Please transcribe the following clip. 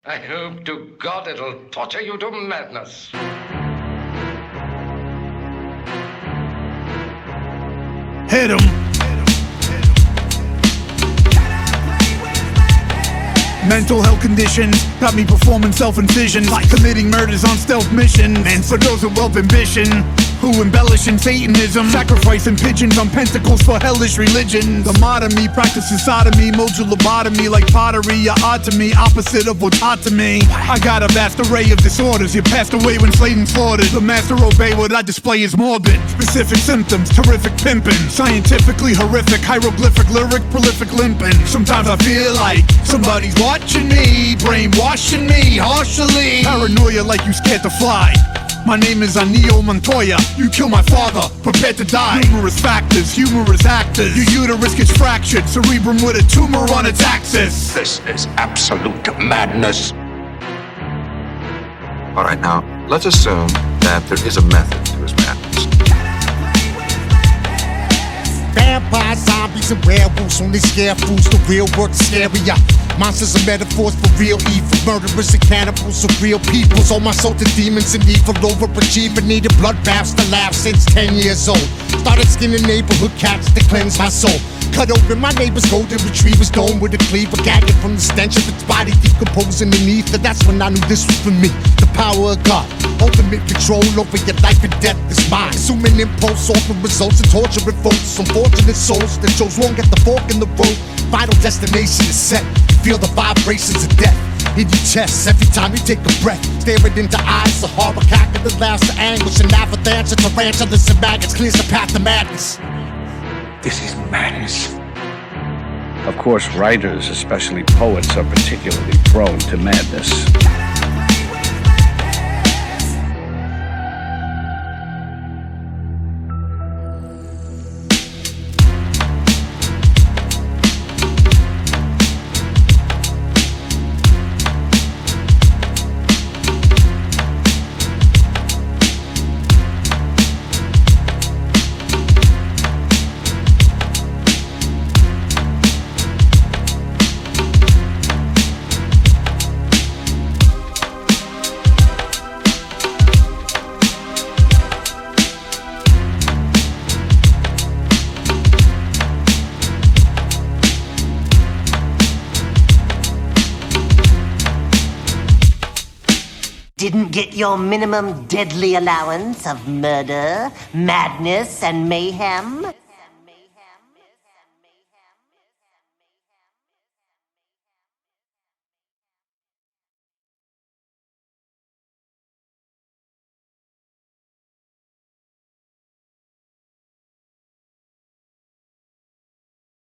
I hope to God it'll torture you to madness. Hit 'em. Mental health conditions got me performing self-incisions, like committing murders on stealth missions. And for those with wealth ambition, who embellishing Satanism, sacrificing pigeons on pentacles for hellish religion. The modern me practices sodomy, modular lobotomy, like pottery. You're odd to me, opposite of what's hot to me. I got a vast array of disorders. You passed away when slayed and slaughtered. The master obey, what I display is morbid. Specific symptoms, terrific pimping, scientifically horrific, hieroglyphic, lyric, prolific limping. Sometimes I feel like somebody's watching me, brainwashing me harshly. Paranoia like you scared to fly. My name is Anio Montoya. You kill my father, prepare to die. Numerous factors, humorous actors. Your uterus gets fractured, cerebrum with a tumor on its axis. This is absolute madness. Alright, now, let's assume that there is a method to his madness. Vampires, zombies, and werewolves only scare fools. The real world's scarier. Monsters are metaphors for real evil. Murderers and cannibals are real peoples. All my soul to demons and evil overachieving. Needed bloodbaths to laugh since 10 years old. Started skinning neighborhood cats to cleanse my soul. Cut open my neighbor's golden retriever's dome with a cleaver, gagging from the stench of its body decomposing in ether. That's when I knew this was for me. The power of God, ultimate control over your life and death is mine. Consuming impulse, offering results and torturing folks. Unfortunate souls that chose wrong at the fork in the road. Final destination is set. Feel the vibrations of death in your chest every time you take a breath. Staring into eyes of horror, cackling the laughs of anguish. An avalanche of tarantulas and maggots clears the path to madness. This is madness. Of course, writers, especially poets, are particularly prone to madness. Didn't get your minimum deadly allowance of murder, madness, and mayhem?